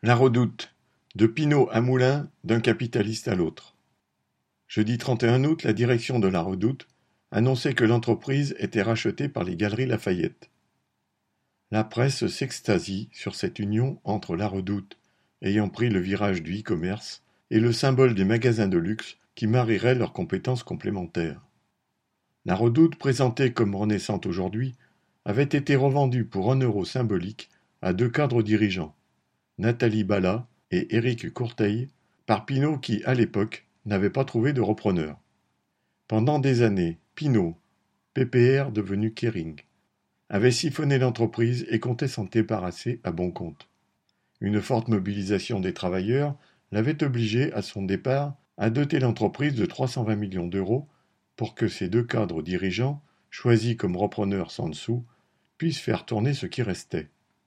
La Redoute, de Pinault à Moulins, d'un capitaliste à l'autre. Jeudi 31 août, la direction de La Redoute annonçait que l'entreprise était rachetée par les Galeries Lafayette. La presse s'extasie sur cette union entre La Redoute, ayant pris le virage du e-commerce, et le symbole des magasins de luxe qui marierait leurs compétences complémentaires. La Redoute, présentée comme renaissante aujourd'hui, avait été revendue pour 1 € symbolique à 2 cadres dirigeants, Nathalie Bala et Éric Courteil, par Pinault qui, à l'époque, n'avait pas trouvé de repreneur. Pendant des années, Pinault, PPR devenu Kering, avait siphonné l'entreprise et comptait s'en débarrasser à bon compte. Une forte mobilisation des travailleurs l'avait obligé, à son départ, à doter l'entreprise de 320 millions d'euros pour que ses 2 cadres dirigeants, choisis comme repreneurs sans dessous, puissent faire tourner ce qui restait.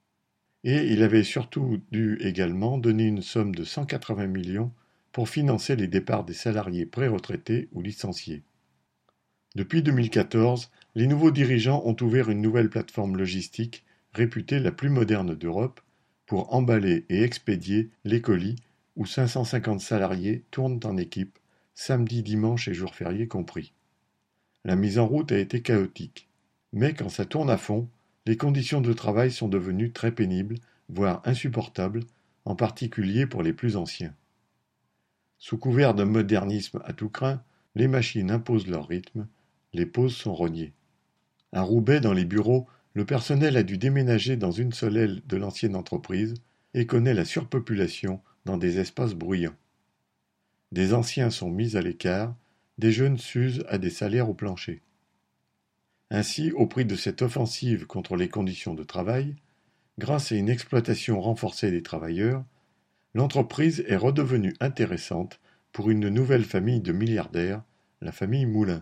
Et il avait surtout dû également donner une somme de 180 millions pour financer les départs des salariés pré-retraités ou licenciés. Depuis 2014, les nouveaux dirigeants ont ouvert une nouvelle plateforme logistique réputée la plus moderne d'Europe pour emballer et expédier les colis où 550 salariés tournent en équipe, samedi, dimanche et jours fériés compris. La mise en route a été chaotique, mais quand ça tourne à fond, les conditions de travail sont devenues très pénibles, voire insupportables, en particulier pour les plus anciens. Sous couvert d'un modernisme à tout crin, les machines imposent leur rythme, les pauses sont rognées. À Roubaix, dans les bureaux, le personnel a dû déménager dans une seule aile de l'ancienne entreprise et connaît la surpopulation dans des espaces bruyants. Des anciens sont mis à l'écart, des jeunes s'usent à des salaires au plancher. Ainsi, au prix de cette offensive contre les conditions de travail, grâce à une exploitation renforcée des travailleurs, l'entreprise est redevenue intéressante pour une nouvelle famille de milliardaires, la famille Moulin.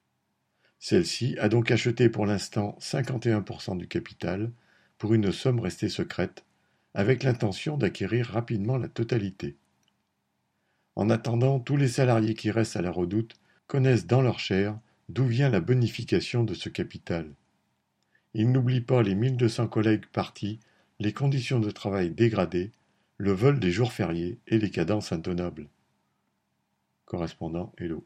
Celle-ci a donc acheté pour l'instant 51% du capital pour une somme restée secrète, avec l'intention d'acquérir rapidement la totalité. En attendant, tous les salariés qui restent à La Redoute connaissent dans leur chair d'où vient la bonification de ce capital. Ils n'oublient pas les 1200 collègues partis, les conditions de travail dégradées, le vol des jours fériés et les cadences intenables. Correspondant Hello.